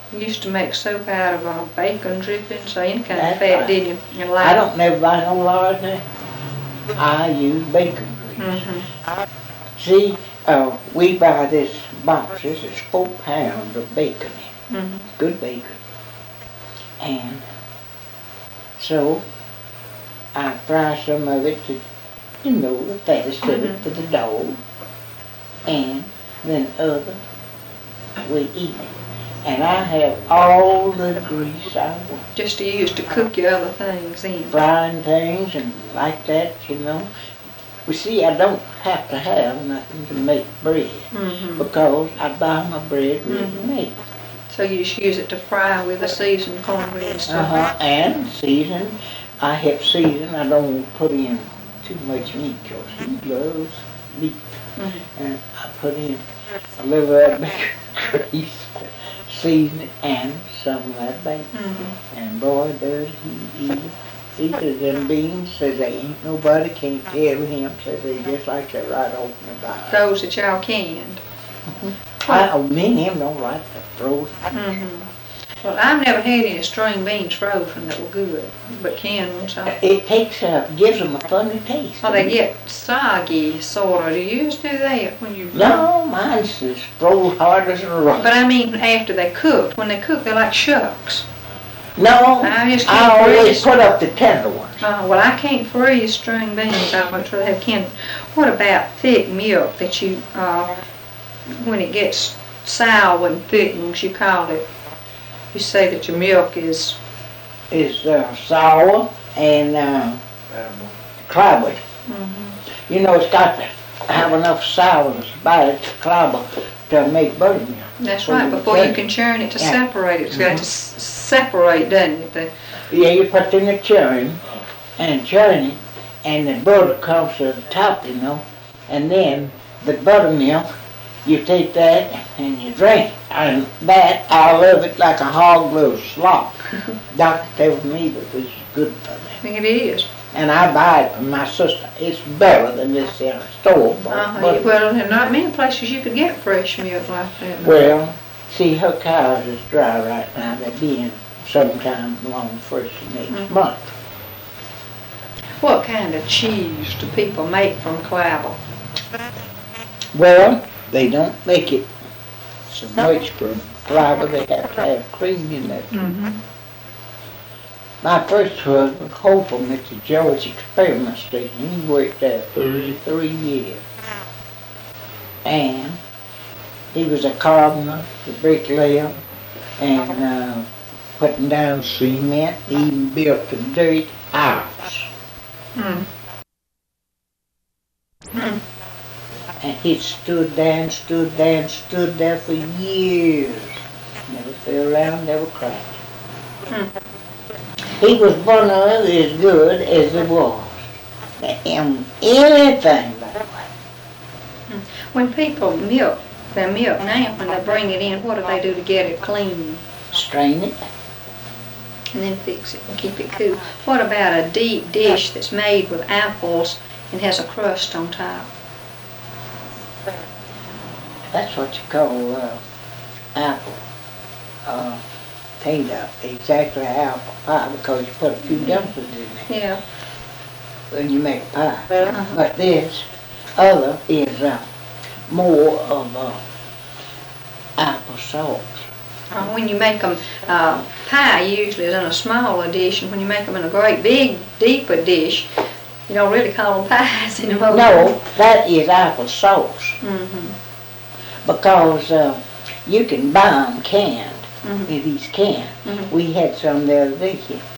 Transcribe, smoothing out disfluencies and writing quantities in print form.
You used to make soap out of bacon drippings, or any kind of That's fat, right. didn't you? And I don't never buy no lard now. I use bacon grease. See, we buy this box. This is 4 pounds of bacon. Good bacon. And so I fry some of it to, the fattest of it for the dog. And then other, we eat it. And I have all the grease I want. Just to use to cook your other things in. Frying things and like that, We see, I don't have to have nothing to make bread because I buy my bread ready-made. So you just use it to fry with the seasoned cornbread and stuff. And season. I help season. I don't put in too much meat because he loves meat. And I put in a little of that bacon grease, season it, and some of that bacon. And boy, does he eat it. Eats them beans, says they ain't nobody can't tell him, says they just like that right off in the bite. Those that y'all canned. Me and him don't like that frozen. Well, I've never had any string beans frozen that were good, but canned ones. It gives them a funny taste. Oh, they get soggy, sort of. Do you do that when you? No, mine's as froze hard as a rock. But I mean, after they cooked. When they cook, they're like shucks. No, I always put up the tender ones. Well, I can't freeze string beans. I'd much rather have canned. What about thick milk that you, when it gets sour and thickens, you call it? You say that your milk is sour and clabbered. It's got to have enough sourness about it to clabber to make buttermilk. That's right. Before you can churn it to separate it, it's got to separate, doesn't it? Yeah, you put it in the churn and churn it, and the butter comes to the top, and then the buttermilk. You take that and you drink, and that I love it like a hog loves slop. Doctor tells me that this is good for me. I think it is. And I buy it from my sister. It's better than this in a store. Well, there are not many places you could get fresh milk like that. Well, see, her cows is dry right now. They're being sometime along first of next month. What kind of cheese do people make from clabber? Well, they don't make it so much from clabber. They have to have cream in that. My first husband, Hopeful, at the George Experiment Station, he worked there 33 years. And he was a carpenter, a bricklayer, and putting down cement. He even built a dirt house. And he stood there for years. Never fell around, never crashed. He was one of as good as it was. Anything that way. When people milk their milk now, when they bring it in, what do they do to get it clean? Strain it. And then fix it and keep it cool. What about a deep dish that's made with apples and has a crust on top? That's what you call apple potato, exactly apple pie, because you put a few dumplings in there. Yeah. When you make a pie. But this other is more of apple sauce. When you make them pie, usually is in a smaller dish, and when you make them in a great big, deeper dish, you don't really call them pies anymore. No, that is apple sauce. Because you can buy them canned. These canned. We had some the other day here.